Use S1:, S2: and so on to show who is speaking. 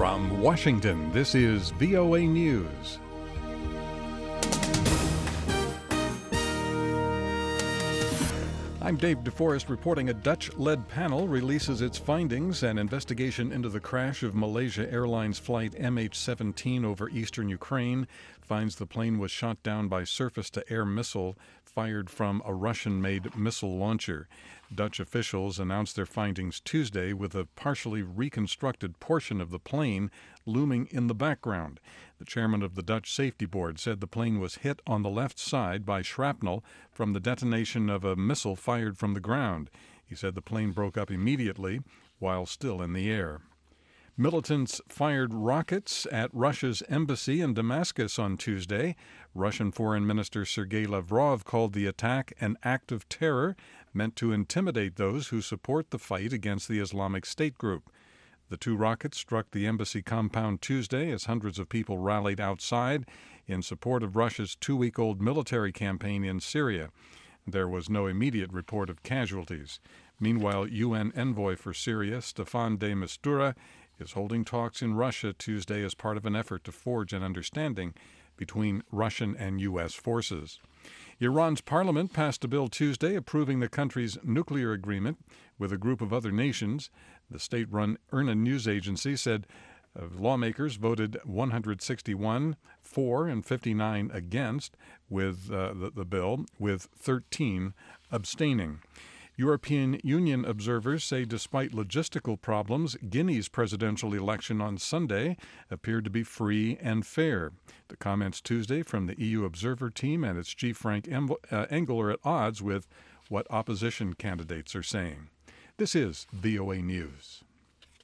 S1: From Washington, this is VOA News. I'm Dave DeForest reporting. A Dutch-led panel releases its findings. An investigation into the crash of Malaysia Airlines flight MH17 over eastern Ukraine finds the plane was shot down by surface-to-air missile fired from a Russian-made missile launcher. Dutch officials announced their findings Tuesday, with a partially reconstructed portion of the plane looming in the background. The chairman of the Dutch Safety Board said the plane was hit on the left side by shrapnel from the detonation of a missile fired from the ground. He said the plane broke up immediately while still in the air. Militants fired rockets at Russia's embassy in Damascus on Tuesday. Russian Foreign Minister Sergei Lavrov called the attack an act of terror meant to intimidate those who support the fight against the Islamic State group. The two rockets struck the embassy compound Tuesday as hundreds of people rallied outside in support of Russia's two-week-old military campaign in Syria. There was no immediate report of casualties. Meanwhile, UN envoy for Syria, Staffan de Mistura, is holding talks in Russia Tuesday as part of an effort to forge an understanding between Russian and U.S. forces. Iran's parliament passed a bill Tuesday approving the country's nuclear agreement with a group of other nations. The state-run IRNA news agency said lawmakers voted 161 for and 59 against with the bill, with 13 abstaining. European Union observers say despite logistical problems, Guinea's presidential election on Sunday appeared to be free and fair. The comments Tuesday from the EU observer team and its chief Frank Engel are at odds with what opposition candidates are saying. This is VOA News.